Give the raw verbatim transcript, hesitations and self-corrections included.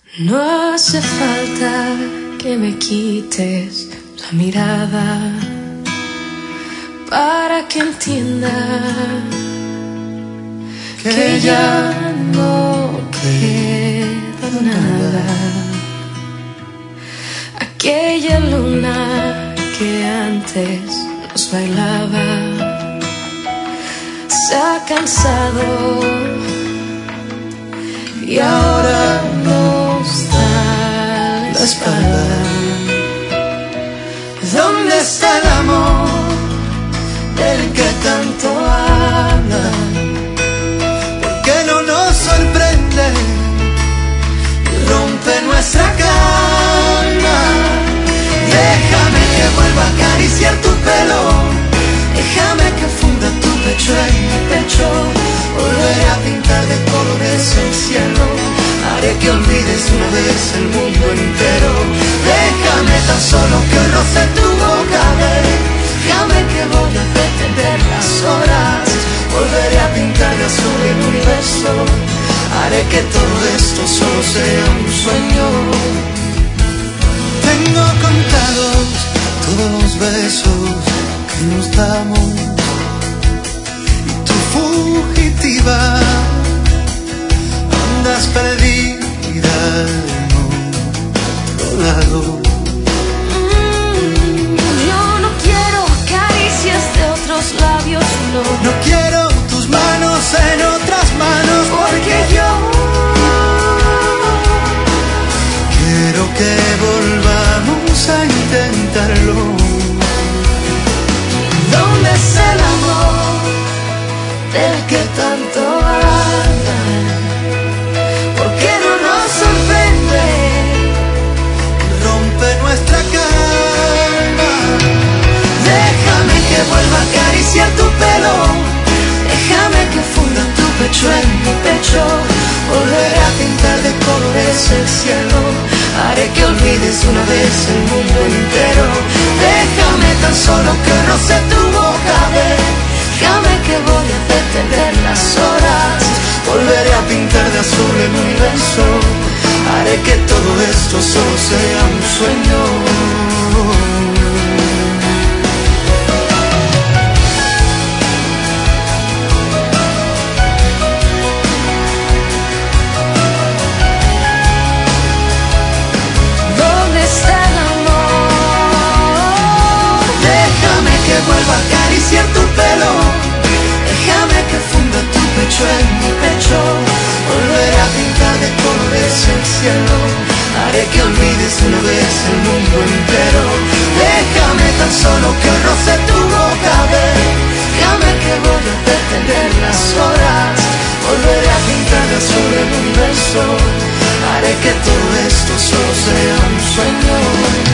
No hace falta que me quites la mirada para que entienda que, que ya no queda nada. Aquella luna que antes nos bailaba se ha cansado y ahora nos da la espalda. ¿Dónde está el amor del que tanto hablan? ¿Por qué no nos sorprende y rompe nuestra calma? Déjame que vuelva a acariciar tu pelo, déjame que funda tu pecho en mi pecho. Volveré a pintar de colores el cielo, haré que olvides una vez el mundo entero. Déjame tan solo que roce tu boca, déjame que voy a detener las horas. Volveré a pintar de azul el universo, haré que todo esto solo sea un sueño. Tengo contados todos los besos que nos damos, y tu fugitiva andas perdida en otro lado. Mm, yo no quiero caricias de otros labios, no. No quiero tus manos en otras manos, porque yo quiero que volvamos a intentarlo. ¿Dónde está el amor del que tanto hablan? ¿Por qué no nos sorprende? Rompe nuestra calma. Déjame que vuelva a acariciar tu pelo, déjame que funda tu pecho en mi pecho. Volveré a pintar de colores el cielo, haré que olvides una vez el mundo entero. Déjame tan solo que roce tu boca, déjame que voy a detener las horas. Volveré a pintar de azul el universo, haré que todo esto solo sea un sueño. Vuelva a acariciar tu pelo, déjame que funda tu pecho en mi pecho. Volveré a pintar de colores el cielo, haré que olvides una vez el mundo entero. Déjame tan solo que roce tu boca, déjame que voy a detener las horas. Volveré a pintar de azul el universo, haré que todo esto solo sea un sueño.